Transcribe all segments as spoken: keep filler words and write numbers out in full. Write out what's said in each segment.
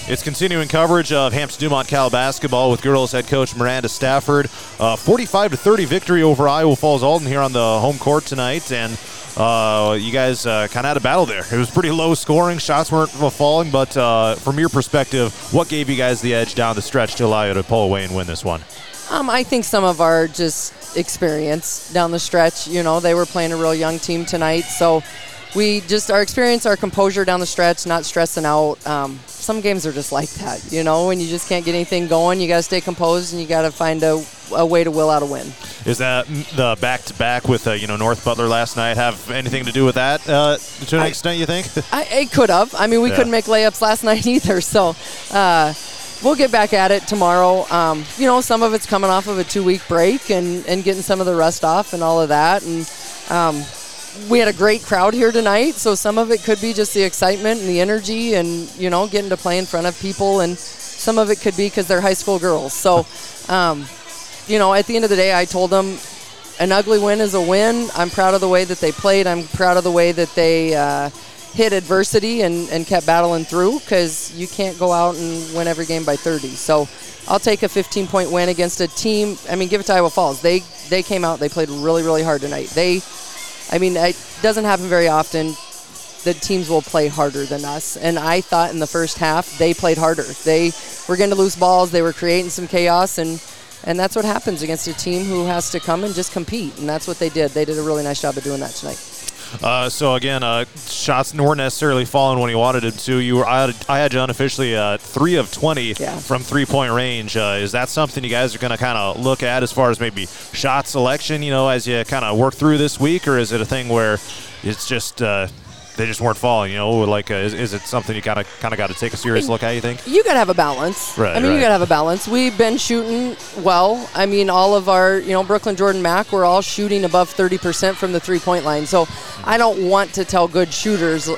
It's continuing coverage of Hampton Dumont Cal basketball with girls head coach Miranda Stafford. Uh, forty-five to thirty victory over Iowa Falls Alton here on the home court tonight, and uh, you guys uh, kind of had a battle there. It was pretty low scoring. Shots weren't falling, but uh, from your perspective, what gave you guys the edge down the stretch to allow you to pull away and win this one? Um, I think some of our just experience down the stretch. You know, they were playing a real young team tonight, so we just, our experience, our composure down the stretch, not stressing out. Um, some games are just like that, you know, when you just can't get anything going. You got to stay composed, and you got to find a, a way to will out a win. Is that the back-to-back with, uh, you know, North Butler last night have anything to do with that uh, to an I, extent, you think? I, it could have. I mean, we yeah. couldn't make layups last night either, so uh, we'll get back at it tomorrow. Um, you know, some of it's coming off of a two-week break and, and getting some of the rust off and all of that, and um, we had a great crowd here tonight, so some of it could be just the excitement and the energy and, you know, getting to play in front of people, and some of it could be because they're high school girls. So, um, you know, at the end of the day, I told them an ugly win is a win. I'm proud of the way that they played. I'm proud of the way that they uh, hit adversity and, and kept battling through, because you can't go out and win every game by thirty. So I'll take a fifteen-point win against a team. I mean, give it to Iowa Falls. They, they came out. They played really, really hard tonight. They I mean, it doesn't happen very often that teams will play harder than us. And I thought in the first half they played harder. They were getting to loose balls. They were creating some chaos. And, and that's what happens against a team who has to come and just compete. And that's what they did. They did a really nice job of doing that tonight. Uh, so, again, uh, shots weren't necessarily falling when you wanted them to. You were, I, had, I had you unofficially uh, three of twenty yeah. from three-point range. Uh, is that something you guys are going to kind of look at as far as maybe shot selection, you know, as you kind of work through this week? Or is it a thing where it's just uh, they just weren't falling, you know? Like, uh, is, is it something you kind of kind of got to take a serious I mean, look at, you think? You got to have a balance. Right, I mean, right. you got to have a balance. We've been shooting well. I mean, all of our, you know, Brooklyn, Jordan, Mack, we're all shooting above thirty percent from the three-point line. So I don't want to tell good shooters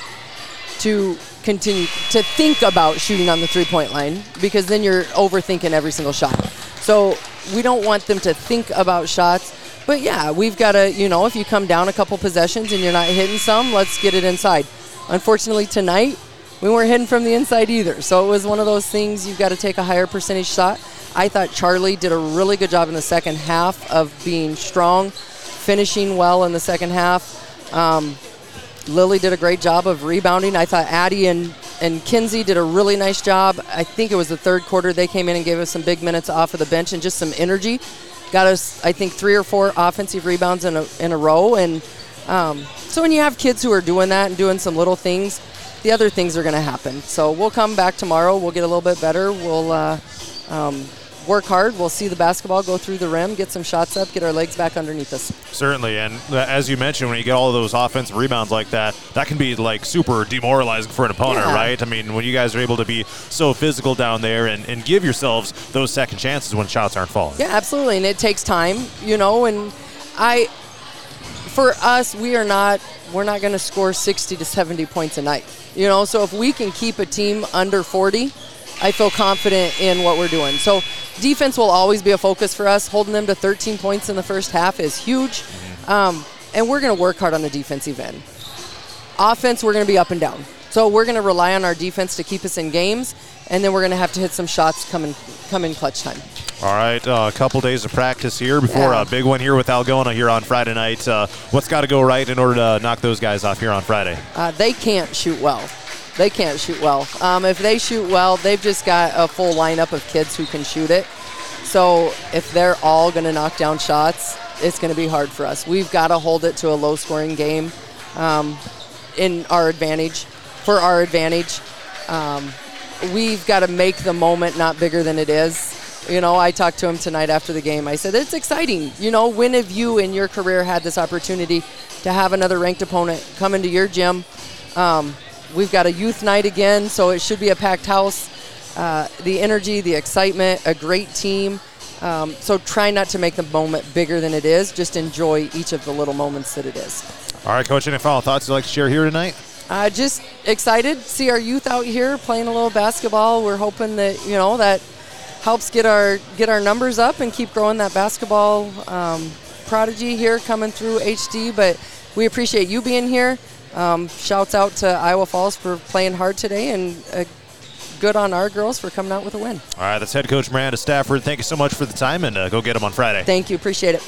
to continue to think about shooting on the three-point line, because then you're overthinking every single shot. So we don't want them to think about shots. But, yeah, we've got to, you know, if you come down a couple possessions and you're not hitting some, let's get it inside. Unfortunately, tonight, we weren't hitting from the inside either. So it was one of those things, you've got to take a higher percentage shot. I thought Charlie did a really good job in the second half of being strong, finishing well in the second half. Um, Lily did a great job of rebounding. I thought Addie and, and Kinsey did a really nice job. I think it was the third quarter they came in and gave us some big minutes off of the bench and just some energy. Got us, I think, three or four offensive rebounds in a, in a row. And um, so when you have kids who are doing that and doing some little things, the other things are going to happen. So we'll come back tomorrow. We'll get a little bit better. We'll uh, um, work hard. We'll see the basketball go through the rim, get some shots up, get our legs back underneath us. Certainly, and as you mentioned, when you get all of those offensive rebounds like that, that can be like super demoralizing for an opponent, yeah. right? I mean, when you guys are able to be so physical down there and, and give yourselves those second chances when shots aren't falling. Yeah, absolutely, and it takes time, you know, and I, for us, we are not, we're not going to score sixty to seventy points a night, you know, so if we can keep a team under forty, I feel confident in what we're doing. So defense will always be a focus for us. Holding them to thirteen points in the first half is huge. Um, and we're going to work hard on the defensive end. Offense, we're going to be up and down. So we're going to rely on our defense to keep us in games, and then we're going to have to hit some shots come in, come in clutch time. All right, uh, a couple days of practice here before yeah. a big one here with Algona here on Friday night. Uh, what's got to go right in order to knock those guys off here on Friday? Uh, they can't shoot well. They can't shoot well. Um, if they shoot well, they've just got a full lineup of kids who can shoot it. So if they're all going to knock down shots, it's going to be hard for us. We've got to hold it to a low-scoring game um, in our advantage, for our advantage. Um, we've got to make the moment not bigger than it is. You know, I talked to him tonight after the game. I said, it's exciting. You know, when have you in your career had this opportunity to have another ranked opponent come into your gym? Um, We've got a youth night again, so it should be a packed house. Uh, the energy, the excitement, a great team. Um, so try not to make the moment bigger than it is. Just enjoy each of the little moments that it is. All right, Coach, any final thoughts you'd like to share here tonight? Uh, just excited to see our youth out here playing a little basketball. We're hoping that, you know, that helps get our get our numbers up and keep growing that basketball um, prodigy here coming through H D. But we appreciate you being here. Um, shouts out to Iowa Falls for playing hard today and a good on our girls for coming out with a win. All right, that's head coach Miranda Stafford. Thank you so much for the time, and uh, go get them on Friday. Thank you. Appreciate it.